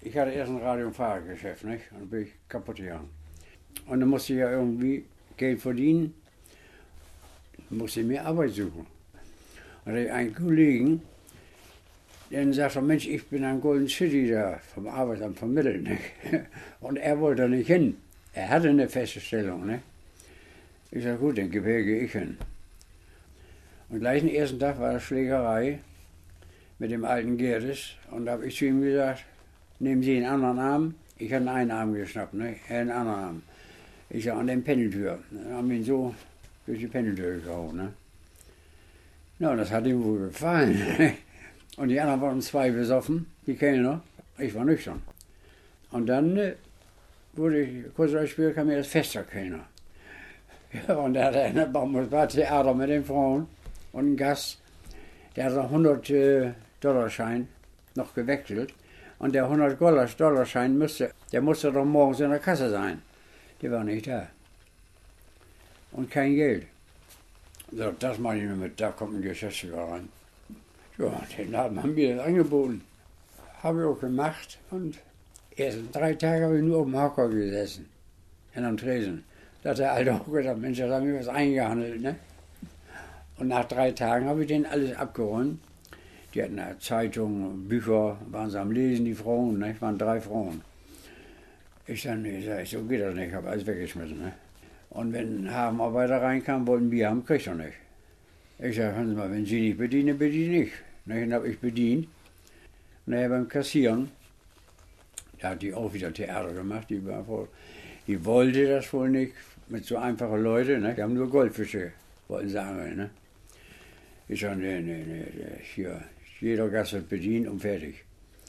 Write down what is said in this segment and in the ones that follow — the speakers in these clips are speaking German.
Ich hatte erst ein Radio- und Fahrradgeschäft, nicht? Und dann bin ich kaputt gegangen. Und dann musste ich ja irgendwie Geld verdienen, musste ich mir Arbeit suchen. Und da hatte ich einen Kollegen, der sagte, Mensch, ich bin an Golden City da vom Arbeitsamt vermittelt, nicht? Und er wollte da nicht hin. Er hatte eine feste Stellung, ne? Ich sage, gut, dann gehe ich hin. Und gleich den ersten Tag war das Schlägerei mit dem alten Gerdes. Und da habe ich zu ihm gesagt, nehmen Sie einen anderen Arm. Ich hatte einen Arm geschnappt, ne? Er einen anderen Arm. Ich sage, an der Pendeltür. Dann haben wir ihn so durch die Pendeltür gehauen, ne? Ja, und das hat ihm wohl gefallen. Und die anderen waren zwei besoffen, die Kellner. Ich war nüchtern. Und dann wurde ich, kurz darauf später kam mir das Festerkellner. Ja, und der hatte eine Theater mit den Frauen und ein Gast, der hat noch 100-Dollar-Schein noch gewechselt. Und der 100-Dollar-Schein musste doch morgens in der Kasse sein. Der war nicht da. Und kein Geld. So, das mache ich nur mit, da kommt ein Geschäftsführer rein. Ja, den Laden haben wir das angeboten. Habe ich auch gemacht und erst 3 Tage habe ich nur auf dem Hocker gesessen, in einem Tresen. Da hat der Alte auch gesagt, Mensch, da haben wir was eingehandelt, ne? Und nach 3 Tagen habe ich denen alles abgeräumt. Die hatten eine Zeitung, Bücher, waren sie am Lesen, die Frauen, ne? Es waren 3 Frauen. Ich sage, nee, so geht das nicht, ich habe alles weggeschmissen, ne? Und wenn ein Hafenarbeiter reinkam, wollten wir haben, kriegt er nicht. Ich sage, hören Sie mal, wenn Sie nicht bedienen, bediene ich. Dann habe ich bedient. Und nachher beim Kassieren, da hat die auch wieder Theater gemacht, die wollte das wohl nicht mit so einfachen Leuten, ne? Die haben nur Goldfische, wollten sie angeln, ne? Ich sage, nee, hier, jeder Gast wird bedient und fertig.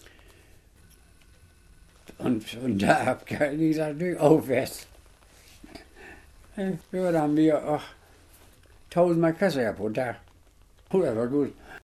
Und da habe ich gesagt, aufwärts. Ja, da haben wir 1000 Mal Kasse gehabt pro Tag. Oh, das war gut.